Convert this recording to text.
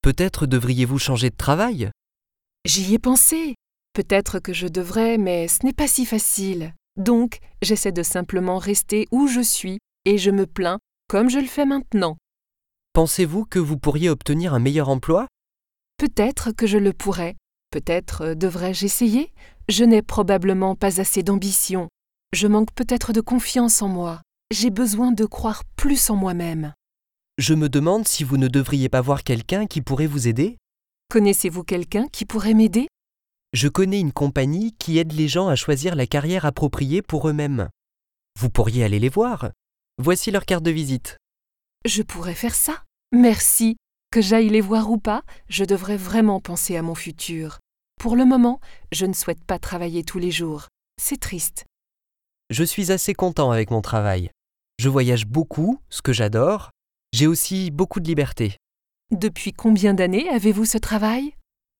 Peut-être devriez-vous changer de travail? J'y ai pensé. Peut-être que je devrais, mais ce n'est pas si facile. Donc, j'essaie de simplement rester où je suis et je me plains comme je le fais maintenant. Pensez-vous que vous pourriez obtenir un meilleur emploi? Peut-être que je le pourrais. Peut-être devrais-je essayer? Je n'ai probablement pas assez d'ambition. Je manque peut-être de confiance en moi. J'ai besoin de croire plus en moi-même. Je me demande si vous ne devriez pas voir quelqu'un qui pourrait vous aider? Connaissez-vous quelqu'un qui pourrait m'aider? Je connais une compagnie qui aide les gens à choisir la carrière appropriée pour eux-mêmes. Vous pourriez aller les voir. Voici leur carte de visite. Je pourrais faire ça. Merci. Que j'aille les voir ou pas, je devrais vraiment penser à mon futur. Pour le moment, je ne souhaite pas travailler tous les jours. C'est triste. Je suis assez content avec mon travail. Je voyage beaucoup, ce que j'adore. J'ai aussi beaucoup de liberté. Depuis combien d'années avez-vous ce travail?